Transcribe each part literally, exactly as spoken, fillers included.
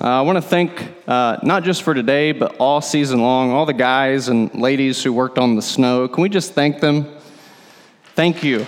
Uh, I want to thank, uh, not just for today, but all season long, all the guys and ladies who worked on the snow. Can we just thank them? Thank you.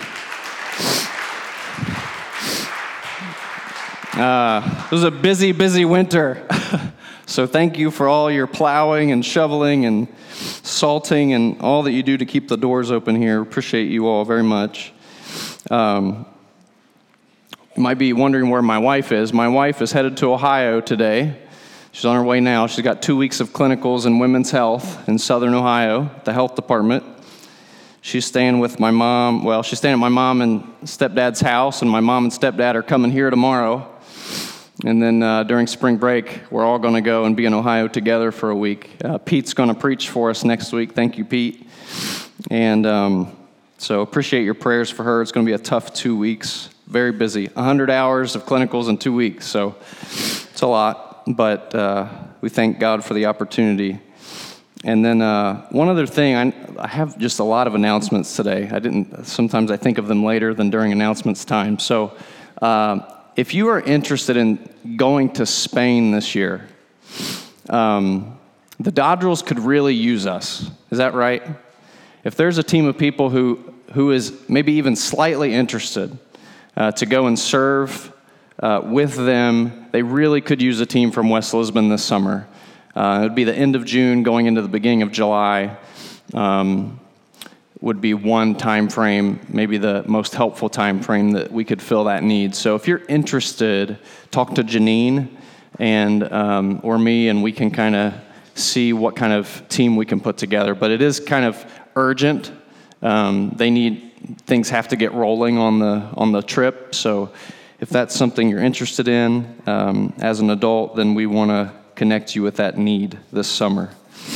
Uh, it was a busy, busy winter. So thank you for all your plowing and shoveling and salting and all that you do to keep the doors open here. Appreciate you all very much. Um, you might be wondering where my wife is. My wife is headed to Ohio today. She's on her way now. She's got two weeks of clinicals in women's health in Southern Ohio, the health department. She's staying with my mom. Well, she's staying at my mom and stepdad's house, and my mom and stepdad are coming here tomorrow. And then uh, during spring break, we're all going to go and be in Ohio together for a week. Uh, Pete's going to preach for us next week. Thank you, Pete. And um, so appreciate your prayers for her. It's going to be a tough two weeks. Very busy. one hundred hours of clinicals in two weeks. So it's a lot, but uh, we thank God for the opportunity. And then uh, one other thing, I, I have just a lot of announcements today. I didn't. Sometimes I think of them later than during announcements time. So uh, if you are interested in going to Spain this year, um, the Dodgers could really use us. Is that right? If there's a team of people who who is maybe even slightly interested uh, to go and serve uh, with them, they really could use a team from West Lisbon this summer. Uh, it would be the end of June, going into the beginning of July, um, would be one time frame, maybe the most helpful time frame that we could fill that need. So if you're interested, talk to Janine and um, or me, and we can kind of see what kind of team we can put together. But it is kind of urgent. Um, they need things have to get rolling on the on the trip. So if that's something you're interested in um, as an adult, then we want to connect you with that need this summer.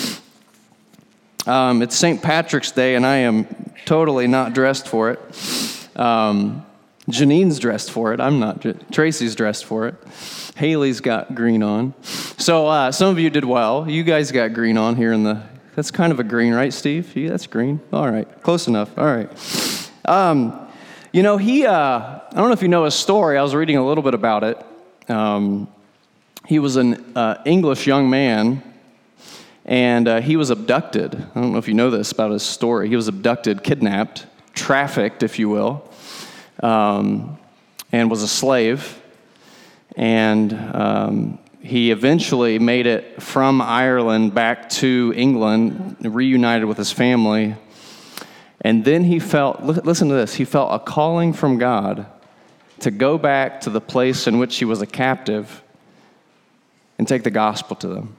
Um, it's Saint Patrick's Day, and I am totally not dressed for it. Um, Janine's dressed for it. I'm not. Tracy's dressed for it. Haley's got green on. So uh, some of you did well. You guys got green on here in the... That's kind of a green, right, Steve? Yeah, that's green. All right. Close enough. All right. Um, you know, he... Uh, I don't know if you know his story. I was reading a little bit about it. Um, he was an uh, English young man, and uh, he was abducted. I don't know if you know this about his story. He was abducted, kidnapped, trafficked, if you will, um, and was a slave. And um, he eventually made it from Ireland back to England, reunited with his family. And then he felt, listen to this, he felt a calling from God to go back to the place in which he was a captive and take the gospel to them.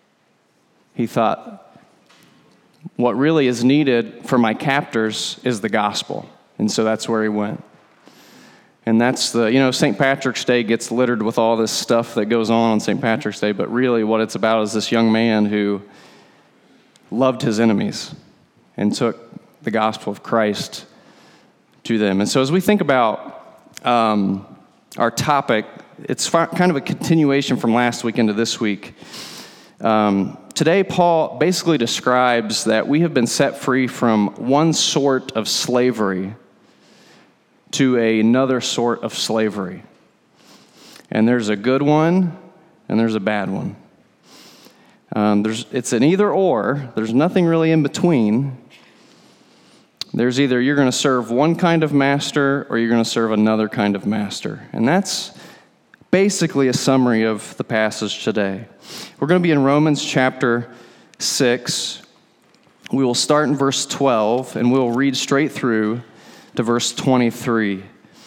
He thought, what really is needed for my captors is the gospel. And so that's where he went. And that's the, you know, Saint Patrick's Day gets littered with all this stuff that goes on on Saint Patrick's Day, but really what it's about is this young man who loved his enemies and took the gospel of Christ to them. And so as we think about um, our topic, it's kind of a continuation from last week into this week. Um, today, Paul basically describes that we have been set free from one sort of slavery to another sort of slavery. And there's a good one, and there's a bad one. Um, there's, it's an either or. There's nothing really in between. There's either you're going to serve one kind of master or you're going to serve another kind of master. And that's basically a summary of the passage today. We're going to be in Romans chapter six. We will start in verse twelve, and we'll read straight through to verse twenty-three.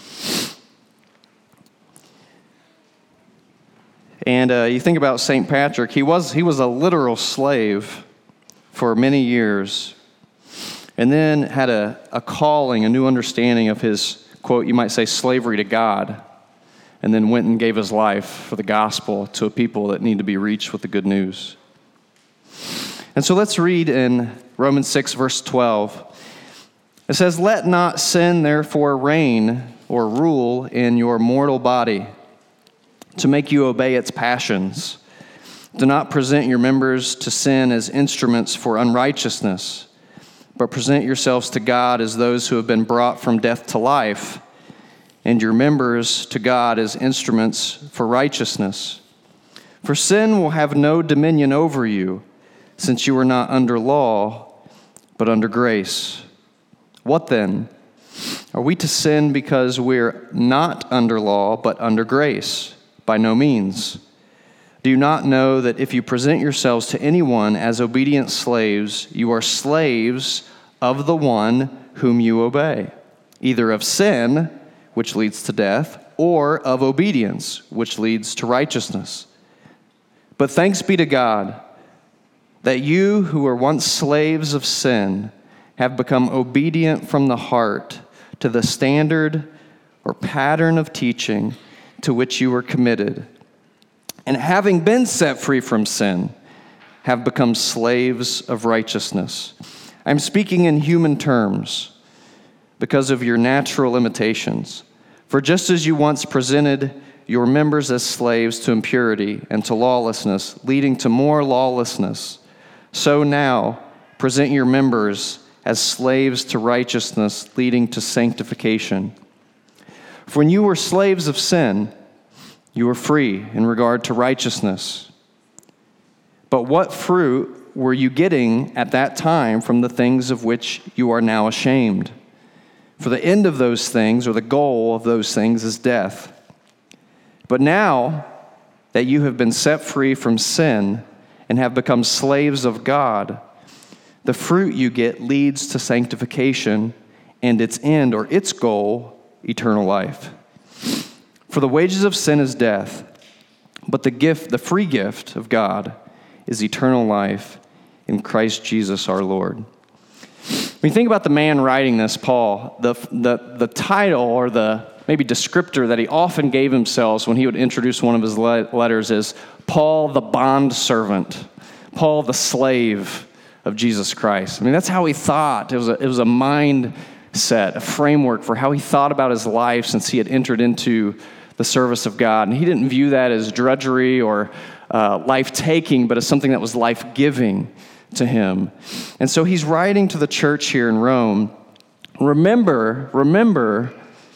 And uh, you think about Saint Patrick, he was he was a literal slave for many years, and then had a, a calling, a new understanding of his, quote, you might say, slavery to God, and then went and gave his life for the gospel to a people that need to be reached with the good news. And so let's read in Romans six, verse twelve. It says, "Let not sin therefore reign or rule in your mortal body, to make you obey its passions. Do not present your members to sin as instruments for unrighteousness, but present yourselves to God as those who have been brought from death to life, and your members to God as instruments for righteousness. For sin will have no dominion over you, since you are not under law, but under grace. What then? Are we to sin because we're not under law, but under grace? By no means. Do you not know that if you present yourselves to anyone as obedient slaves, you are slaves of the one whom you obey, either of sin, which leads to death, or of obedience, which leads to righteousness? But thanks be to God that you who were once slaves of sin have become obedient from the heart to the standard or pattern of teaching to which you were committed, and having been set free from sin, have become slaves of righteousness. I'm speaking in human terms because of your natural limitations. For just as you once presented your members as slaves to impurity and to lawlessness, leading to more lawlessness, so now present your members as slaves to righteousness, leading to sanctification. For when you were slaves of sin, you were free in regard to righteousness. But what fruit were you getting at that time from the things of which you are now ashamed? For the end of those things, or the goal of those things, is death. But now that you have been set free from sin and have become slaves of God, the fruit you get leads to sanctification, and its end, or its goal, eternal life. For the wages of sin is death, but the gift, the free gift of God is eternal life in Christ Jesus our Lord. When you think about the man writing this, Paul, the, the, the title or the maybe descriptor that he often gave himself when he would introduce one of his le- letters is Paul the bondservant, Paul the slave of Jesus Christ. I mean, that's how he thought. It was a, it was a mindset, a framework for how he thought about his life since he had entered into the service of God. And he didn't view that as drudgery or uh, life-taking, but as something that was life-giving to him. And so he's writing to the church here in Rome. Remember, remember,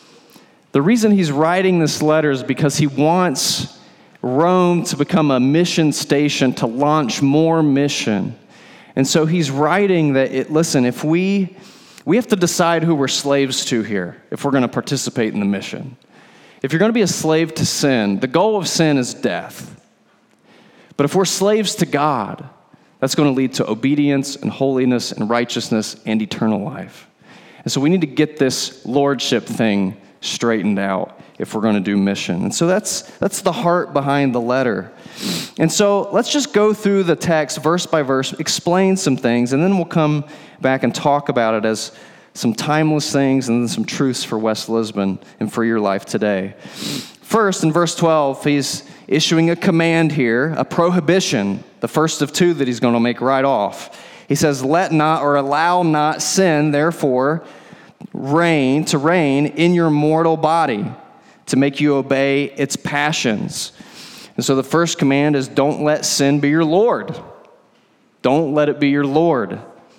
the reason he's writing this letter is because he wants Rome to become a mission station, to launch more mission. And so he's writing that, it, listen, if we, we have to decide who we're slaves to here, if we're going to participate in the mission. If you're going to be a slave to sin, the goal of sin is death. But if we're slaves to God, that's going to lead to obedience and holiness and righteousness and eternal life. And so we need to get this lordship thing straightened out if we're going to do mission. And so that's that's the heart behind the letter. And so let's just go through the text verse by verse, explain some things, and then we'll come back and talk about it as some timeless things and then some truths for West Lisbon and for your life today. First, in verse twelve, he's issuing a command here, a prohibition, the first of two that he's going to make right off. He says, let not or allow not sin, therefore, reign to reign in your mortal body, to make you obey its passions. And so the first command is don't let sin be your Lord. Don't let it be your Lord.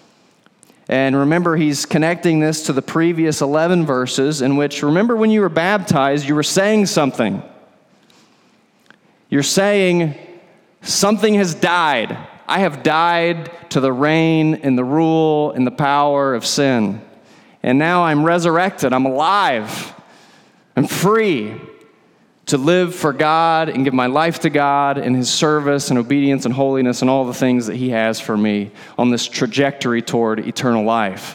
And remember, he's connecting this to the previous eleven verses in which, remember when you were baptized, you were saying something. You're saying, something has died. I have died to the reign and the rule and the power of sin. And now I'm resurrected. I'm alive. I'm free to live for God and give my life to God in his service and obedience and holiness and all the things that he has for me on this trajectory toward eternal life.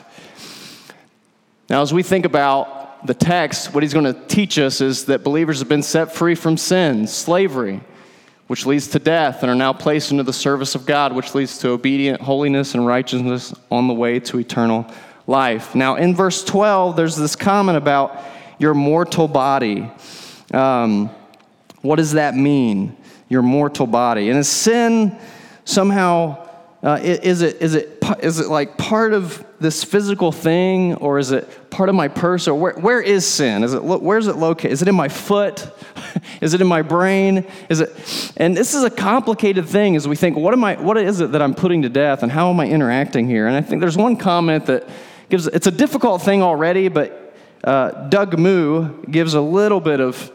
Now, as we think about the text, what he's going to teach us is that believers have been set free from sin, slavery, which leads to death, and are now placed into the service of God, which leads to obedient holiness and righteousness on the way to eternal life. Now, in verse twelve, there's this comment about your mortal body. Um, what does that mean, your mortal body? And is sin somehow, uh, is it is it is it like part of this physical thing, or is it part of my purse, or where where is sin? Is it where is it located? Is it in my foot? Is it in my brain? Is it? And this is a complicated thing as we think, what am I? What is it that I'm putting to death, and how am I interacting here? And I think there's one comment that gives, it's a difficult thing already, but uh, Doug Moo gives a little bit of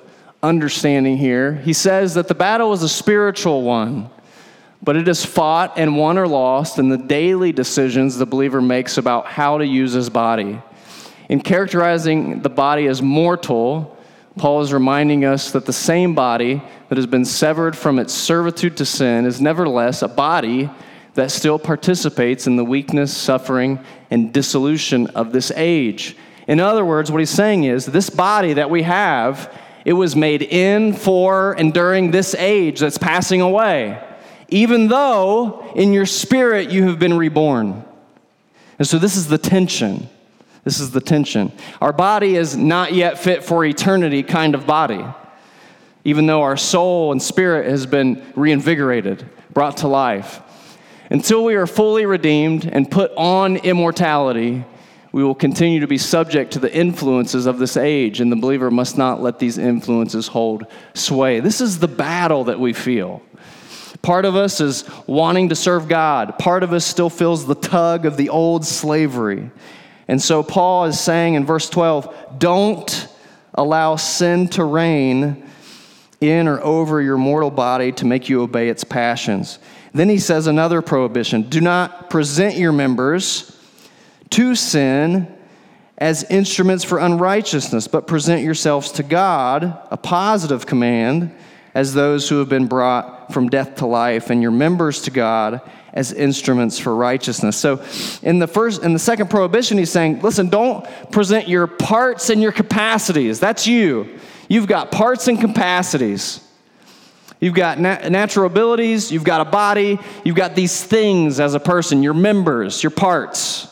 understanding here. He says that the battle is a spiritual one, but it is fought and won or lost in the daily decisions the believer makes about how to use his body. In characterizing the body as mortal, Paul is reminding us that the same body that has been severed from its servitude to sin is nevertheless a body that still participates in the weakness, suffering, and dissolution of this age. In other words, what he's saying is, this body that we have, it was made in, for, and during this age that's passing away, even though in your spirit you have been reborn. And so this is the tension. This is the tension. Our body is not yet fit for eternity kind of body, even though our soul and spirit has been reinvigorated, brought to life. Until we are fully redeemed and put on immortality, we will continue to be subject to the influences of this age, and the believer must not let these influences hold sway. This is the battle that we feel. Part of us is wanting to serve God. Part of us still feels the tug of the old slavery. And so Paul is saying in verse twelve, don't allow sin to reign in or over your mortal body to make you obey its passions. Then he says another prohibition. Do not present your members to sin as instruments for unrighteousness, but present yourselves to God, a positive command, as those who have been brought from death to life, and your members to God as instruments for righteousness. So in the first, in the second prohibition, he's saying, listen, don't present your parts and your capacities. That's you. You've got parts and capacities. You've got nat- natural abilities. You've got a body. You've got these things as a person, your members, your parts.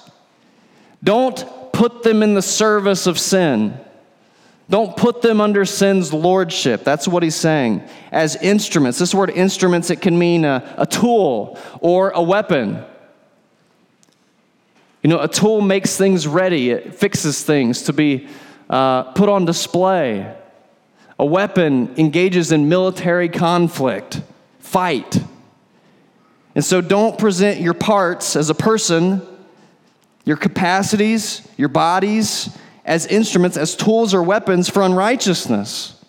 Don't put them in the service of sin. Don't put them under sin's lordship. That's what he's saying. As instruments. This word instruments, it can mean a, a tool or a weapon. You know, a tool makes things ready. It fixes things to be uh, put on display. A weapon engages in military conflict, fight. And so don't present your parts as a person, your capacities, your bodies, as instruments, as tools or weapons for unrighteousness.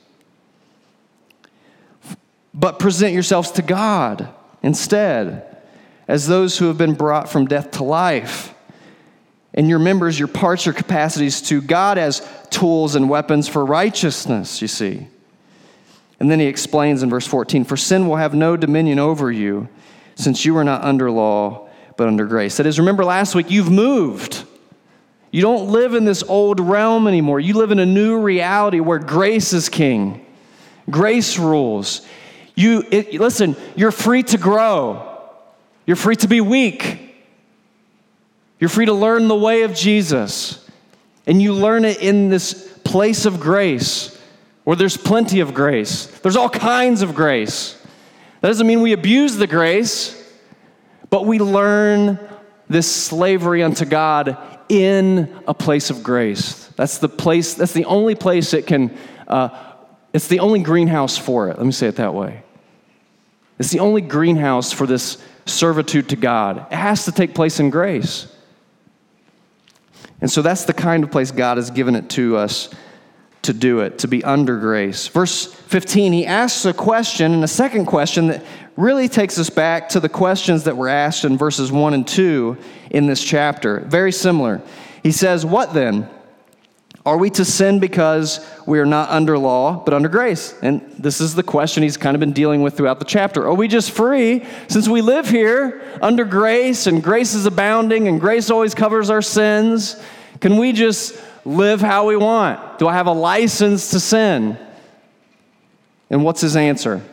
But present yourselves to God instead, as those who have been brought from death to life. And your members, your parts, your capacities to God as tools and weapons for righteousness, you see. And then he explains in verse fourteen, for sin will have no dominion over you, since you are not under law, but under grace. That is, remember last week, you've moved. You don't live in this old realm anymore. You live in a new reality where grace is king. Grace rules. You it, listen, you're free to grow. You're free to be weak. You're free to learn the way of Jesus. And you learn it in this place of grace where there's plenty of grace. There's all kinds of grace. That doesn't mean we abuse the grace, but we learn this slavery unto God in a place of grace. That's the place, that's the only place it can, uh, it's the only greenhouse for it. Let me say it that way. It's the only greenhouse for this servitude to God. It has to take place in grace. And so that's the kind of place God has given it to us to do it, to be under grace. Verse fifteen, he asks a question, and a second question that really takes us back to the questions that were asked in verses one and two in this chapter. Very similar. He says, what then? Are we to sin because we are not under law, but under grace? And this is the question he's kind of been dealing with throughout the chapter. Are we just free since we live here under grace and grace is abounding and grace always covers our sins? Can we just live how we want? Do I have a license to sin? And what's his answer?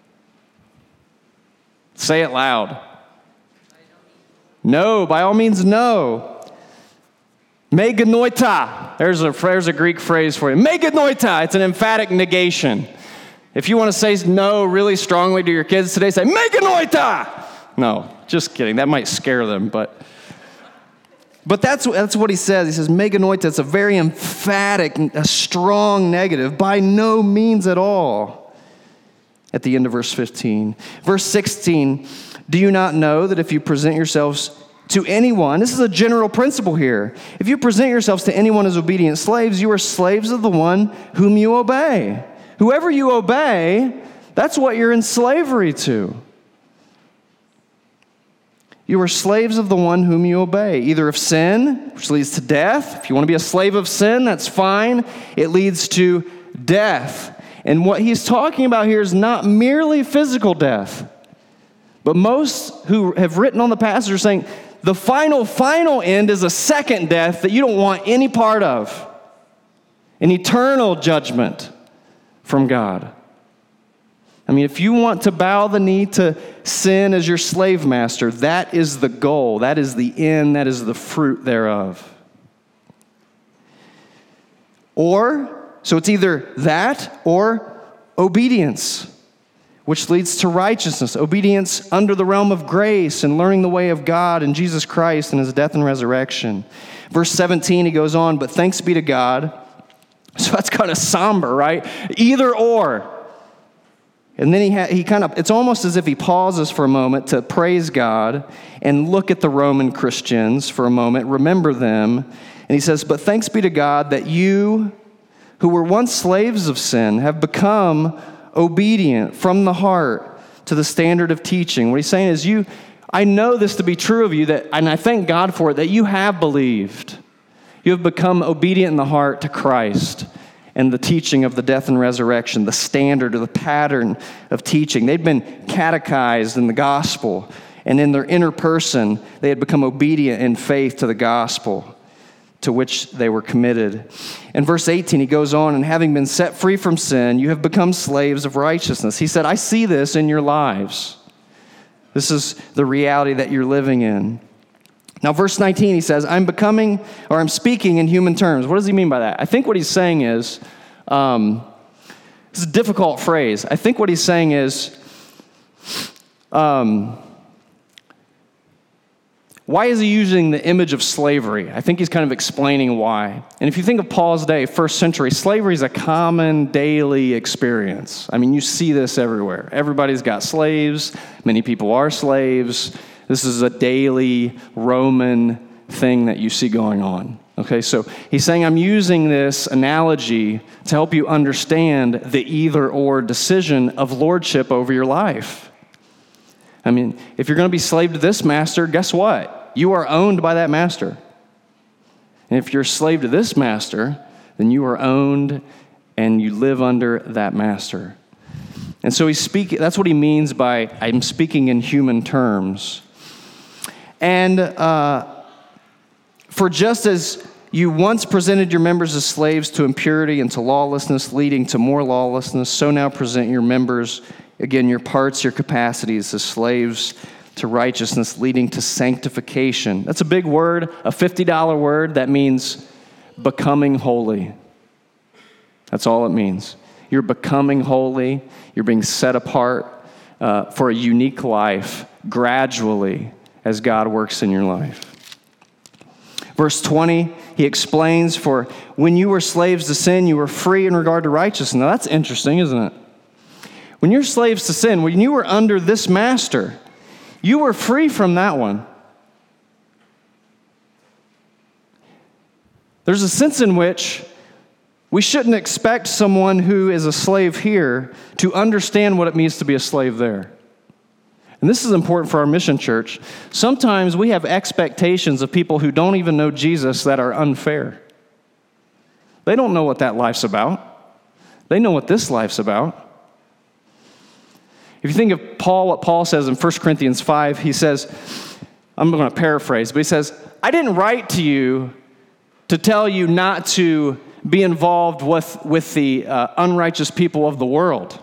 Say it loud. No, by all means, no. Me genoita. There's a, there's a Greek phrase for you. Me genoita. It's an emphatic negation. If you want to say no really strongly to your kids today, say, me genoita. No, just kidding. That might scare them, but... But that's, that's what he says. He says, me genoita. It's a very emphatic, a strong negative. By no means at all. At the end of verse fifteen. Verse sixteen, do you not know that if you present yourselves to anyone, this is a general principle here. If you present yourselves to anyone as obedient slaves, you are slaves of the one whom you obey, Whoever you obey, that's what you're in slavery to. You are slaves of the one whom you obey, either of sin, which leads to death. If you want to be a slave of sin, that's fine. It leads to death. And what he's talking about here is not merely physical death. But most who have written on the passage are saying the final, final end is a second death that you don't want any part of. An eternal judgment from God. I mean, if you want to bow the knee to sin as your slave master, that is the goal. That is the end. That is the fruit thereof. Or, so it's either that or obedience, which leads to righteousness. Obedience under the realm of grace and learning the way of God and Jesus Christ and his death and resurrection. Verse seventeen, he goes on, but thanks be to God. So that's kind of somber, right? Either or. And then he ha- he kind of, it's almost as if he pauses for a moment to praise God and look at the Roman Christians for a moment, remember them. And he says, but thanks be to God that you, who were once slaves of sin, have become obedient from the heart to the standard of teaching. What he's saying is, you, I know this to be true of you, that, and I thank God for it, that you have believed. You have become obedient in the heart to Christ and the teaching of the death and resurrection, the standard or the pattern of teaching. They'd been catechized in the gospel, and in their inner person, they had become obedient in faith to the gospel to which they were committed. In verse eighteen, he goes on, and having been set free from sin, you have become slaves of righteousness. He said, I see this in your lives. This is the reality that you're living in. Now, verse nineteen, he says, I'm becoming, or I'm speaking in human terms. What does he mean by that? I think what he's saying is, um, this is a difficult phrase. I think what he's saying is, um, why is he using the image of slavery? I think he's kind of explaining why. And if you think of Paul's day, first century, slavery is a common daily experience. I mean, you see this everywhere. Everybody's got slaves. Many people are slaves. This is a daily Roman thing that you see going on. Okay, so he's saying, I'm using this analogy to help you understand the either-or decision of lordship over your life. I mean, if you're going to be slave to this master, guess what? You are owned by that master. And if you're a slave to this master, then you are owned and you live under that master. And so he's speaking, that's what he means by, I'm speaking in human terms. And uh, for just as you once presented your members as slaves to impurity and to lawlessness, leading to more lawlessness, so now present your members, again, your parts, your capacities, as slaves to righteousness, leading to sanctification. That's a big word, a fifty dollar word that means becoming holy. That's all it means. You're becoming holy. You're being set apart uh, for a unique life gradually as God works in your life. Verse twenty, he explains, for when you were slaves to sin, you were free in regard to righteousness. Now that's interesting, isn't it? When you're slaves to sin, when you were under this master, you were free from that one. There's a sense in which we shouldn't expect someone who is a slave here to understand what it means to be a slave there. And this is important for our mission church. Sometimes we have expectations of people who don't even know Jesus that are unfair. They don't know what that life's about. They know what this life's about. If you think of Paul, what Paul says in First Corinthians five, he says, I'm going to paraphrase, but he says, I didn't write to you to tell you not to be involved with, with the uh, unrighteous people of the world.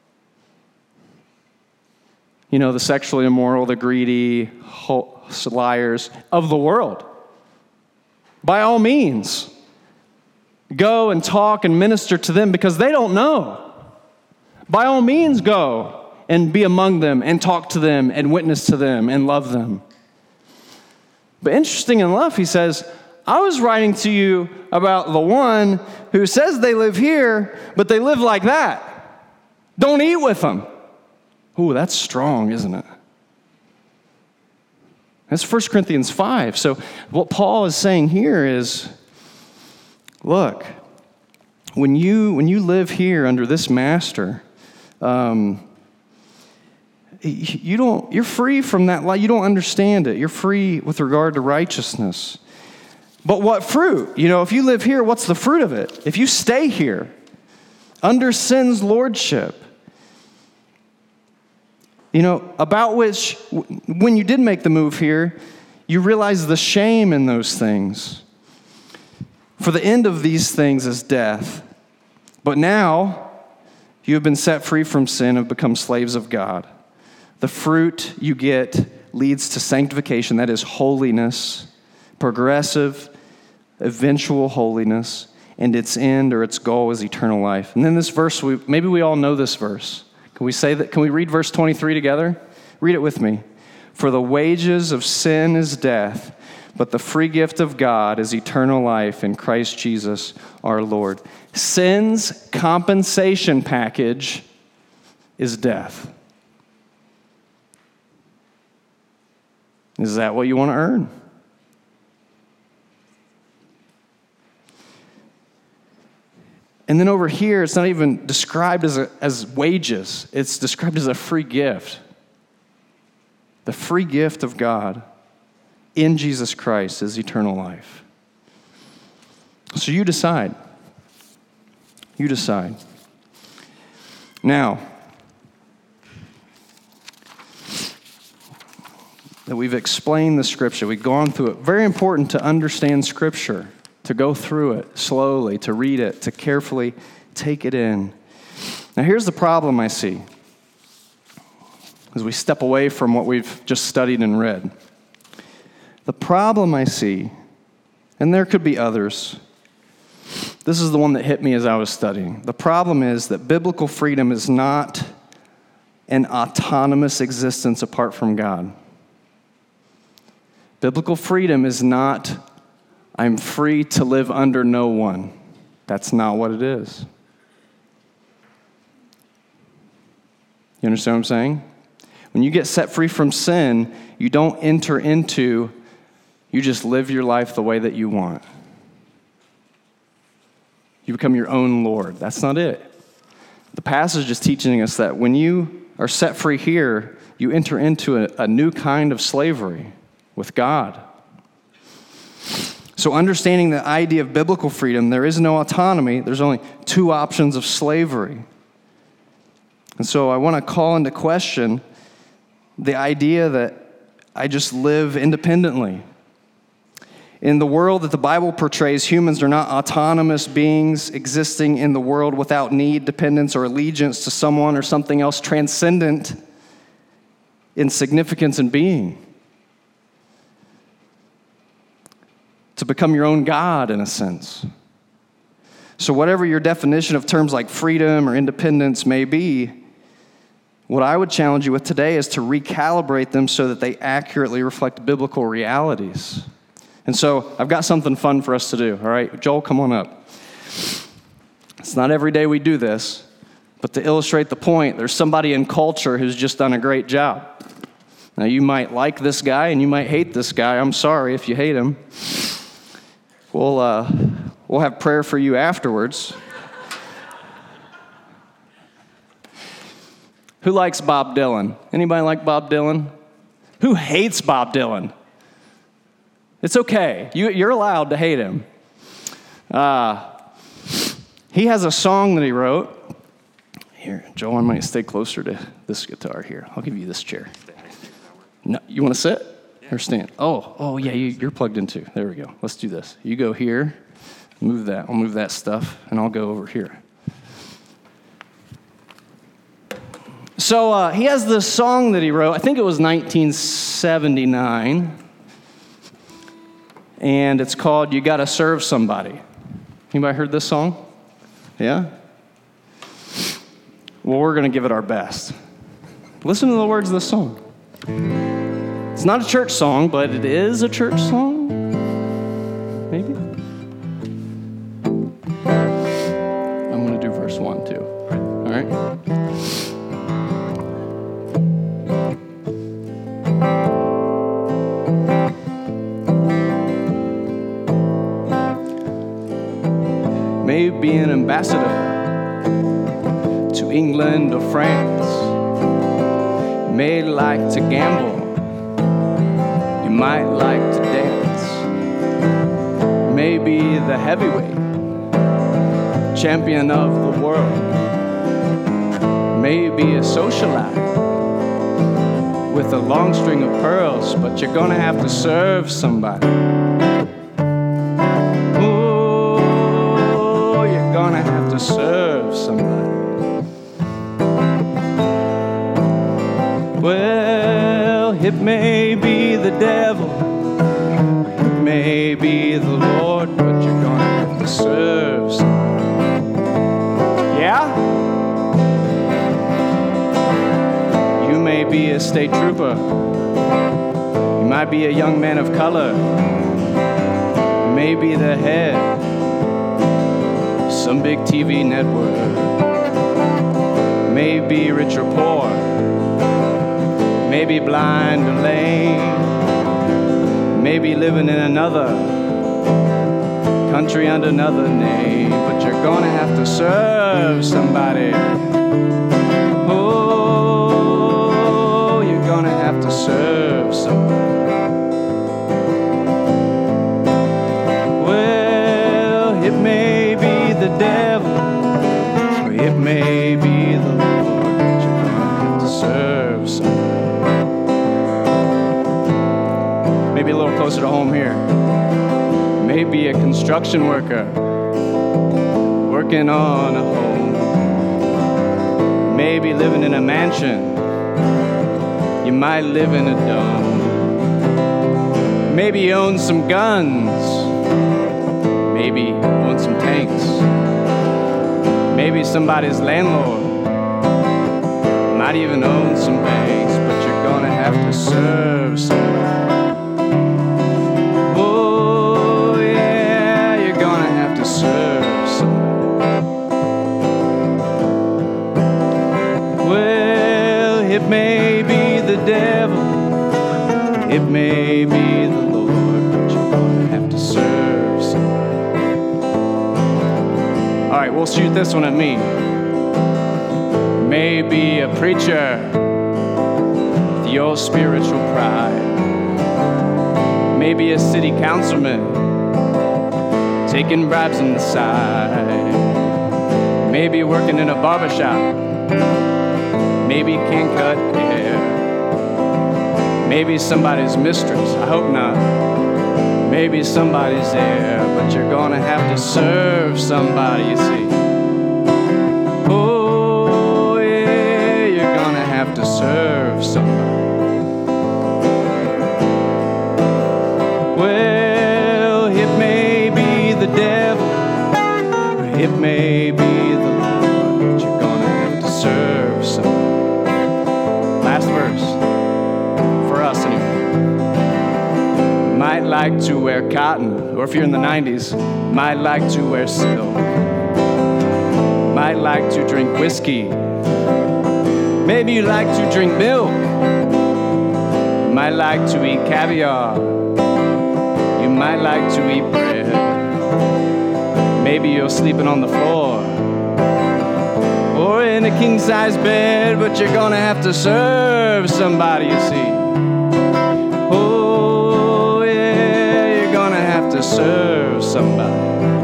You know, the sexually immoral, the greedy, liars of the world. By all means, go and talk and minister to them because they don't know. By all means, go and be among them and talk to them and witness to them and love them. But interesting enough, he says, I was writing to you about the one who says they live here, but they live like that. Don't eat with them. Ooh, that's strong, isn't it? That's First Corinthians five. So what Paul is saying here is, look, when you when you live here under this master, um, you don't. You're free from that life. You don't understand it. You're free with regard to righteousness. But what fruit? You know, if you live here, what's the fruit of it? If you stay here under sin's lordship, you know, about which, when you did make the move here, you realize the shame in those things. For the end of these things is death. But now you have been set free from sin and have become slaves of God. The fruit you get leads to sanctification, that is holiness, progressive, eventual holiness, and its end or its goal is eternal life. And then this verse, we, maybe we all know this verse. Can we say that? Can we read verse twenty-three together? Read it with me. For the wages of sin is death, but the free gift of God is eternal life in Christ Jesus our Lord. Sin's compensation package is death. Is that what you want to earn? And then over here, it's not even described as, a, as wages. It's described as a free gift. The free gift of God in Jesus Christ is eternal life. So you decide. You decide. Now, that we've explained the Scripture, we've gone through it. Very important to understand Scripture, to go through it slowly, to read it, to carefully take it in. Now here's the problem I see as we step away from what we've just studied and read. The problem I see, and there could be others, this is the one that hit me as I was studying. The problem is that biblical freedom is not an autonomous existence apart from God. Biblical freedom is not, I'm free to live under no one. That's not what it is. You understand what I'm saying? When you get set free from sin, you don't enter into, you just live your life the way that you want. You become your own Lord. That's not it. The passage is teaching us that when you are set free here, you enter into a, a new kind of slavery with God. So understanding the idea of biblical freedom, there is no autonomy. There's only two options of slavery. And so I want to call into question the idea that I just live independently. In the world that the Bible portrays, humans are not autonomous beings existing in the world without need, dependence, or allegiance to someone or something else transcendent in significance and being. To become your own God, in a sense. So whatever your definition of terms like freedom or independence may be, what I would challenge you with today is to recalibrate them so that they accurately reflect biblical realities. And so I've got something fun for us to do, all right? Joel, come on up. It's not every day we do this, but to illustrate the point, there's somebody in culture who's just done a great job. Now, you might like this guy and you might hate this guy. I'm sorry if you hate him. We'll, uh, we'll have prayer for you afterwards. Who likes Bob Dylan? Anybody like Bob Dylan? Who hates Bob Dylan? It's okay. You, you're allowed to hate him. Uh, he has a song that he wrote. Here, Joel, I might stay closer to this guitar here. I'll give you this chair. No, you want to sit or stand? Oh, oh yeah, you, you're plugged in too. There we go. Let's do this. You go here, move that. I'll move that stuff, and I'll go over here. So uh, he has this song that he wrote. I think it was nineteen seventy-nine. And it's called You Gotta Serve Somebody. Anybody heard this song? Yeah? Well, we're going to give it our best. Listen to the words of this song. It's not a church song, but it is a church song. Maybe? I'm going to do verse one, too. All right? Be an ambassador France. You may like to gamble. You might like to dance. Maybe the heavyweight champion of the world. Maybe a socialite with a long string of pearls, but you're gonna have to serve somebody. Oh, you're gonna have to serve somebody. Well, it may be the devil, it may be the Lord, but you're gonna have to serve somebody. Yeah? You may be a state trooper. You might be a young man of color. You may be the head of some big T V network. Maybe rich or poor. Maybe blind or lame. Maybe living in another country under another name. But you're gonna have to serve somebody. Oh, you're gonna have to serve somebody. Well, it may be the devil, or it may be the Lord, but you're gonna have to serve somebody. Maybe a little closer to home here. Maybe a construction worker working on a home. Maybe living in a mansion. You might live in a dome. Maybe you own some guns. Maybe you own some tanks. Maybe somebody's landlord. Might even own some banks, but you're gonna have to serve somebody. Oh yeah, you're gonna have to serve somebody. Well, it may be the devil, it may be the Lord, but you're gonna have to serve somebody. All right, we'll shoot this one at me. Maybe a preacher with your spiritual pride. Maybe a city councilman taking bribes on the side. Maybe working in a barbershop. Maybe can't cut hair. Maybe somebody's mistress. I hope not. Maybe somebody's there, but you're gonna have to serve somebody, you see. Oh, yeah, you're gonna have to serve somebody. Well, it may be the devil, or it may be the Lord, but you're gonna have to serve somebody. Last verse, for us anyway. Might like to wear cotton, or if you're in the nineties, might like to wear silk. Might like to drink whiskey. Maybe you like to drink milk. Might like to eat caviar. You might like to eat bread. Maybe you're sleeping on the floor or in a king-size bed, but you're gonna have to serve somebody, you see. Oh, yeah, you're gonna have to serve somebody.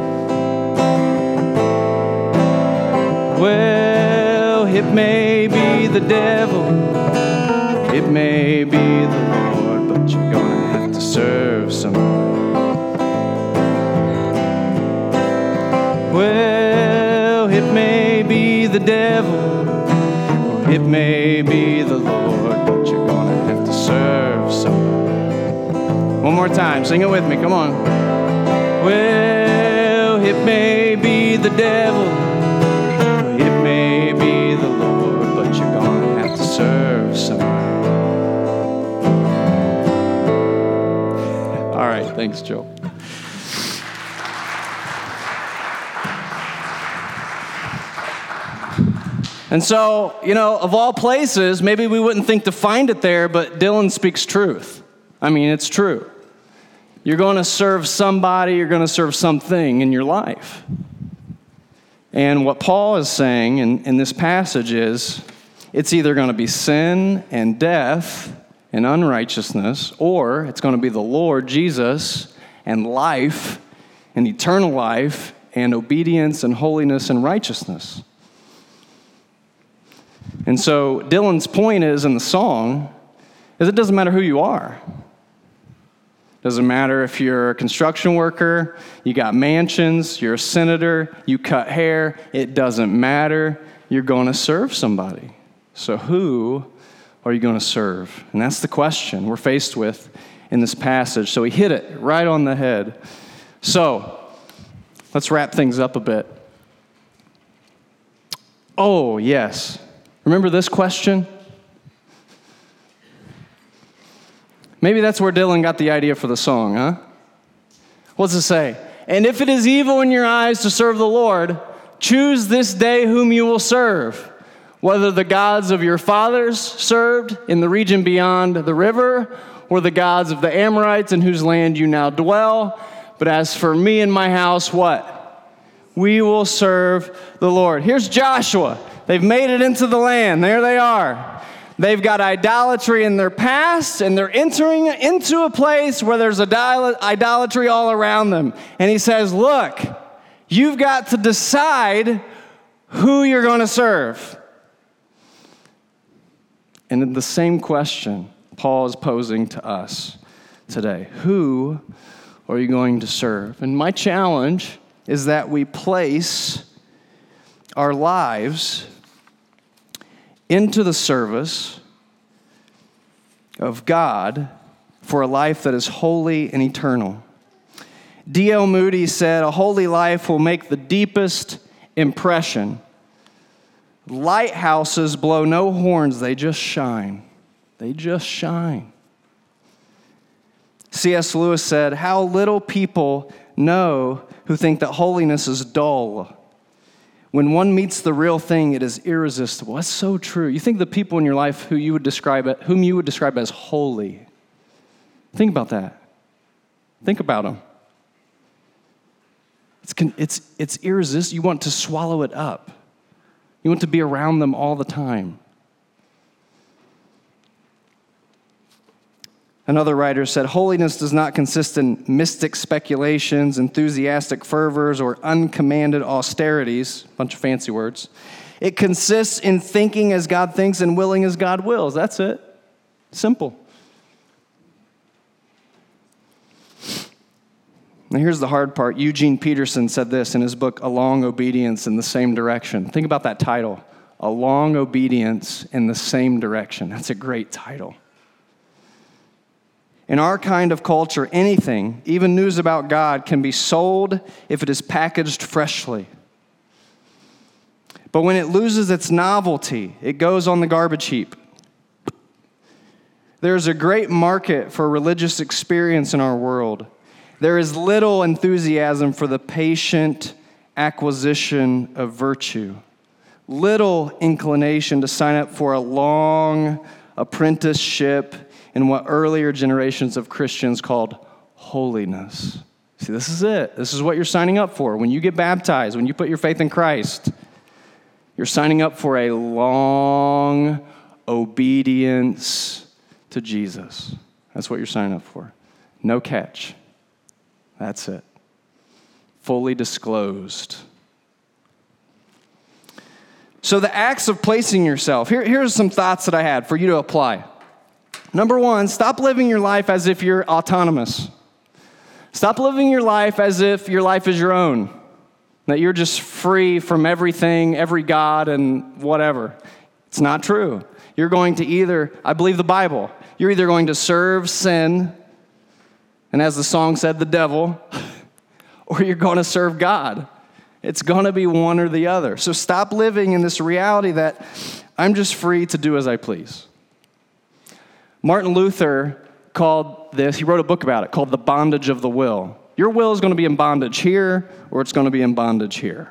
Well, it may be the devil, it may be the Lord, but you're gonna have to serve somebody. Well, it may be the devil, or it may be the Lord, but you're gonna have to serve somebody. One more time, sing it with me, come on. Well, it may be the devil, or it may be the Lord, but you're gonna have to serve somebody. All right, thanks, Joe. And so, you know, of all places, maybe we wouldn't think to find it there, but Dylan speaks truth. I mean, it's true. You're going to serve somebody, you're going to serve something in your life. And what Paul is saying in, in this passage is, It's either going to be sin and death and unrighteousness, or it's going to be the Lord Jesus and life and eternal life and obedience and holiness and righteousness. And so Dylan's point is in the song is it doesn't matter who you are. Doesn't matter if you're a construction worker, you got mansions, you're a senator, you cut hair. It doesn't matter. You're going to serve somebody. So who are you going to serve? And that's the question we're faced with in this passage. So he hit it right on the head. So let's wrap things up a bit. Oh, yes. Remember this question? Maybe that's where Dylan got the idea for the song, huh? What's it say? And if it is evil in your eyes to serve the Lord, choose this day whom you will serve, whether the gods of your fathers served in the region beyond the river, or the gods of the Amorites in whose land you now dwell. But as for me and my house, what? We will serve the Lord. Here's Joshua. They've made it into the land. There they are. They've got idolatry in their past, and they're entering into a place where there's idolatry all around them. And he says, look, you've got to decide who you're going to serve. And the same question Paul is posing to us today. Who are you going to serve? And my challenge is that we place our lives into the service of God for a life that is holy and eternal. D L Moody said, a holy life will make the deepest impression. Lighthouses blow no horns, they just shine. They just shine. C S Lewis said, how little people know who think that holiness is dull. When one meets the real thing, it is irresistible. That's so true. You think the people in your life who you would describe it, whom you would describe as holy. Think about that. Think about them. It's it's it's irresistible. You want to swallow it up. You want to be around them all the time. Another writer said, holiness does not consist in mystic speculations, enthusiastic fervors, or uncommanded austerities, a bunch of fancy words. It consists in thinking as God thinks and willing as God wills. That's it. Simple. Now here's the hard part. Eugene Peterson said this in his book, A Long Obedience in the Same Direction. Think about that title, A Long Obedience in the Same Direction. That's a great title. In our kind of culture, anything, even news about God, can be sold if it is packaged freshly. But when it loses its novelty, it goes on the garbage heap. There's a great market for religious experience in our world. There is little enthusiasm for the patient acquisition of virtue. Little inclination to sign up for a long apprenticeship in what earlier generations of Christians called holiness. See, this is it. This is what you're signing up for. When you get baptized, when you put your faith in Christ, you're signing up for a long obedience to Jesus. That's what you're signing up for. No catch. That's it. Fully disclosed. So the acts of placing yourself. Here, here's some thoughts that I had for you to apply. Number one, stop living your life as if you're autonomous. Stop living your life as if your life is your own, that you're just free from everything, every god, and whatever. It's not true. You're going to either, I believe the Bible, you're either going to serve sin, and as the song said, the devil, or you're going to serve God. It's going to be one or the other. So stop living in this reality that I'm just free to do as I please. Martin Luther called this, he wrote a book about it called The Bondage of the Will. Your will is going to be in bondage here, or it's going to be in bondage here.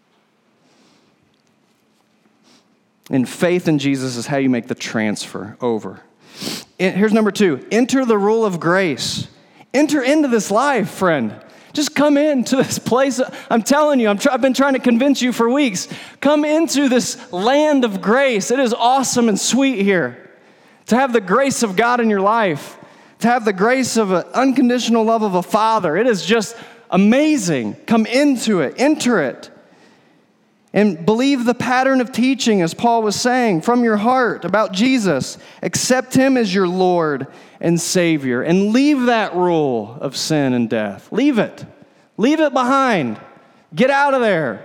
And faith in Jesus is how you make the transfer over. And here's number two. Enter the rule of grace. Enter into this life, friend. Just come into this place. I'm telling you, I'm try- I've been trying to convince you for weeks. Come into this land of grace. It is awesome and sweet here. To have the grace of God in your life, to have the grace of an unconditional love of a Father, it is just amazing. Come into it, enter it. And believe the pattern of teaching, as Paul was saying, from your heart about Jesus. Accept him as your Lord and Savior. And leave that rule of sin and death. Leave it. Leave it behind. Get out of there.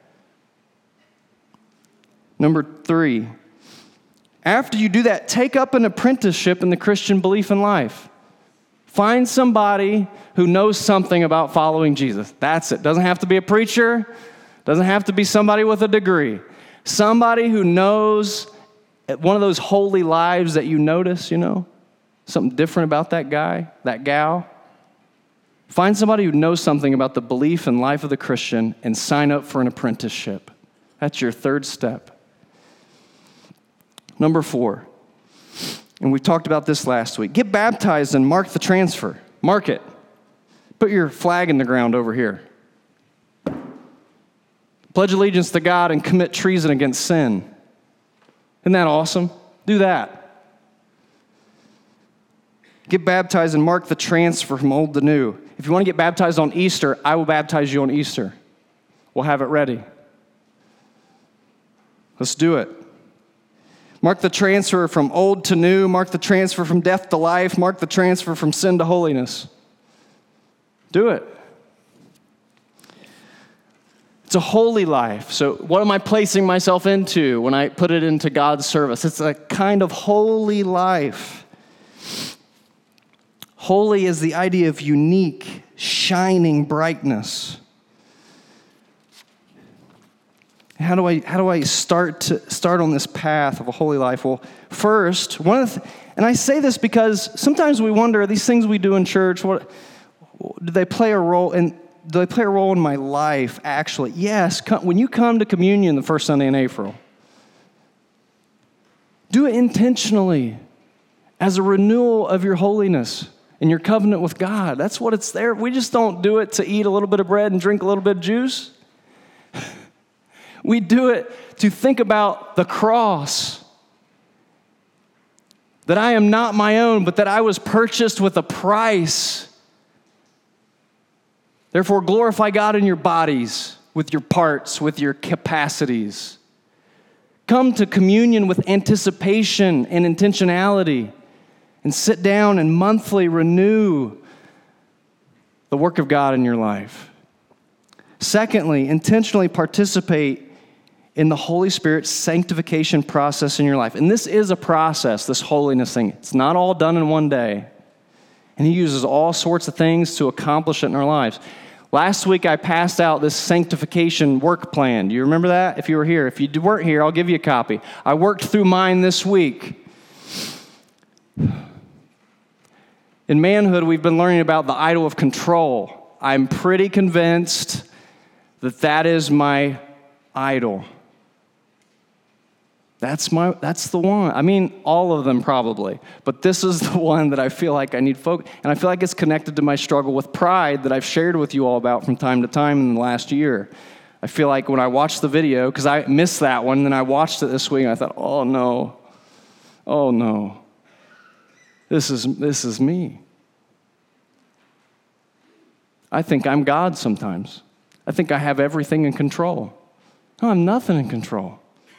Number three, after you do that, take up an apprenticeship in the Christian belief in life. Find somebody who knows something about following Jesus. That's it. Doesn't have to be a preacher. Doesn't have to be somebody with a degree. Somebody who knows one of those holy lives that you notice, you know, something different about that guy, that gal. Find somebody who knows something about the belief and life of the Christian and sign up for an apprenticeship. That's your third step. Number four, and we talked about this last week, get baptized and mark the transfer. Mark it. Put your flag in the ground over here. Pledge allegiance to God and commit treason against sin. Isn't that awesome? Do that. Get baptized and mark the transfer from old to new. If you want to get baptized on Easter, I will baptize you on Easter. We'll have it ready. Let's do it. Mark the transfer from old to new. Mark the transfer from death to life. Mark the transfer from sin to holiness. Do it. It's a holy life. So what am I placing myself into when I put it into God's service? It's a kind of holy life. Holy is the idea of unique, shining brightness. How do I how do I start to start on this path of a holy life? Well, first, one of the, and I say this because sometimes we wonder, these things we do in church, what do they play a role in? Do they play a role in my life, actually? Yes. Come, when you come to communion the first Sunday in April, do it intentionally as a renewal of your holiness and your covenant with God. That's what it's there. We just don't do it to eat a little bit of bread and drink a little bit of juice. We do it to think about the cross. That I am not my own, but that I was purchased with a price. Therefore, glorify God in your bodies, with your parts, with your capacities. Come to communion with anticipation and intentionality, and sit down and monthly renew the work of God in your life. Secondly, intentionally participate in the Holy Spirit's sanctification process in your life. And this is a process, this holiness thing. It's not all done in one day. And he uses all sorts of things to accomplish it in our lives. Last week, I passed out this sanctification work plan. Do you remember that? If you were here. If you weren't here, I'll give you a copy. I worked through mine this week. In manhood, we've been learning about the idol of control. I'm pretty convinced that that is my idol. That's my. That's the one. I mean, all of them probably. But this is the one that I feel like I need focus. And I feel like it's connected to my struggle with pride that I've shared with you all about from time to time in the last year. I feel like when I watched the video, because I missed that one, and then I watched it this week, and I thought, oh no. Oh no. This is this is me. I think I'm God sometimes. I think I have everything in control. No, I'm nothing in control.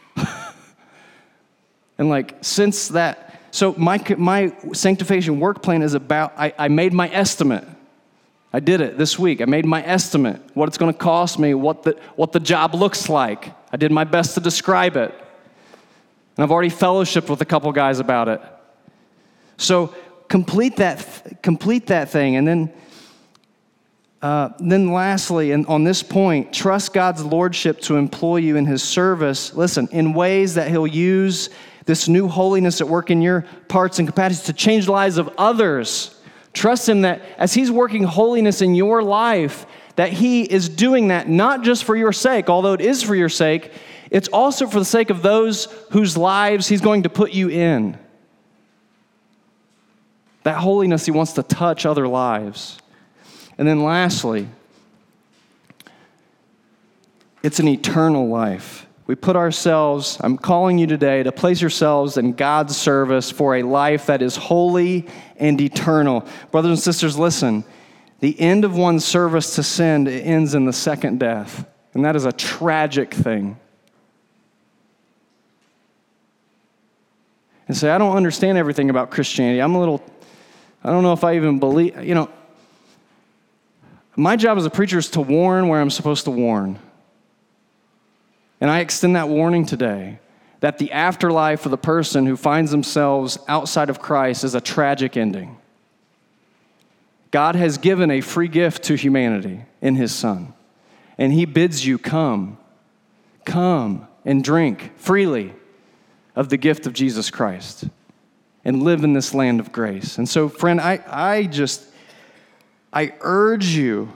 And like, since that, so my my sanctification work plan is about, I, I made my estimate. I did it this week. I made my estimate, what it's going to cost me, what the what the job looks like. I did my best to describe it. And I've already fellowshiped with a couple guys about it. So complete that complete that thing. And then Uh, then lastly, and on this point, trust God's lordship to employ you in his service, listen, in ways that he'll use this new holiness at work in your parts and capacities to change the lives of others. Trust him that as he's working holiness in your life, that he is doing that not just for your sake, although it is for your sake, it's also for the sake of those whose lives he's going to put you in. That holiness, he wants to touch other lives. And then lastly, It's an eternal life. We put ourselves, I'm calling you today to place yourselves in God's service for a life that is holy and eternal. Brothers and sisters, listen. The end of one's service to sin ends in the second death, and that is a tragic thing. And say, I don't understand everything about Christianity. I'm a little, I don't know if I even believe, you know, my job as a preacher is to warn where I'm supposed to warn. And I extend that warning today, that the afterlife of the person who finds themselves outside of Christ is a tragic ending. God has given a free gift to humanity in his Son. And he bids you come, come and drink freely of the gift of Jesus Christ and live in this land of grace. And so, friend, I, I just, I urge you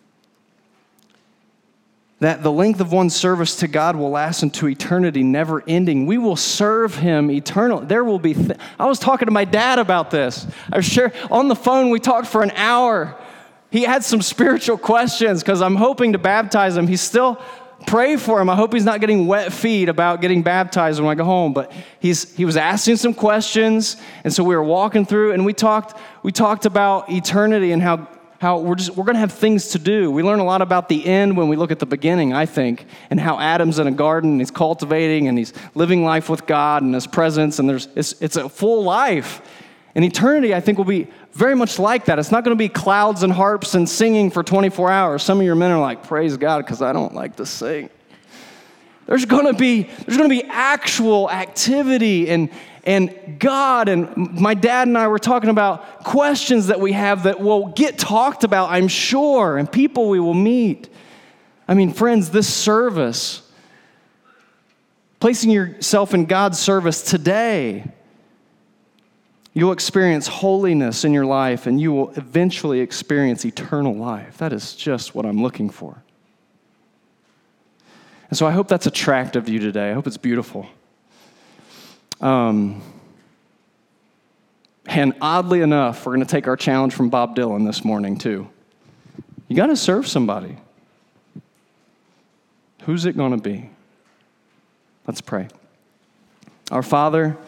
that the length of one's service to God will last into eternity, never ending. We will serve him eternally. There will be, th- I was talking to my dad about this. I was sharing, on the phone, we talked for an hour. He had some spiritual questions because I'm hoping to baptize him. He's still, pray for him. I hope he's not getting wet feet about getting baptized when I go home. But he's he was asking some questions, and so we were walking through, and we talked we talked about eternity and how how we're just we're going to have things to do. We learn a lot about the end when we look at the beginning, I think, and how Adam's in a garden and he's cultivating and he's living life with God and his presence, and there's it's it's a full life. And eternity, I think, will be very much like that. It's not going to be clouds and harps and singing for twenty-four hours. Some of your men are like, praise God, because I don't like to sing. There's going to be there's going to be actual activity and and God, and my dad and I were talking about questions that we have that will get talked about, I'm sure, and people we will meet. I mean, friends, this service, placing yourself in God's service today, you'll experience holiness in your life, and you will eventually experience eternal life. That is just what I'm looking for. And so I hope that's attractive to you today. I hope it's beautiful. Um, and oddly enough, we're going to take our challenge from Bob Dylan this morning, too. You got to serve somebody. Who's it going to be? Let's pray. Our Father,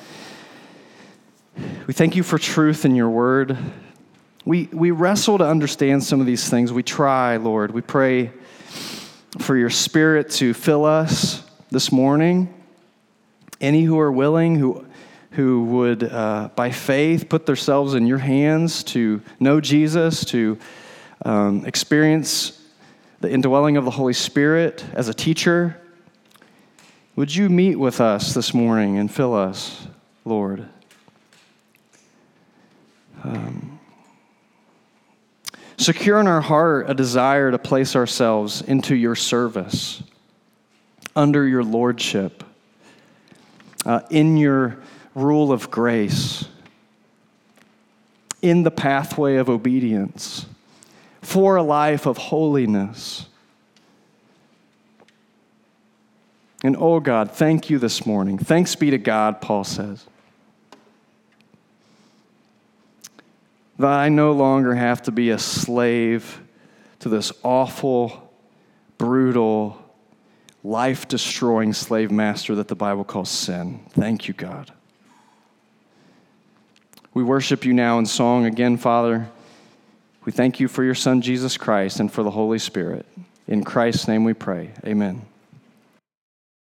we thank you for truth in your word. We we wrestle to understand some of these things. We try, Lord. We pray for your Spirit to fill us this morning. Any who are willing, who who would, uh, by faith, put themselves in your hands to know Jesus, to um, experience the indwelling of the Holy Spirit as a teacher, would you meet with us this morning and fill us, Lord? Um, secure in our heart a desire to place ourselves into your service, under your lordship, uh, in your rule of grace, in the pathway of obedience, for a life of holiness. And oh God, thank you this morning. Thanks be to God, Paul says, that I no longer have to be a slave to this awful, brutal, life-destroying slave master that the Bible calls sin. Thank you, God. We worship you now in song again, Father. We thank you for your Son, Jesus Christ, and for the Holy Spirit. In Christ's name we pray. Amen.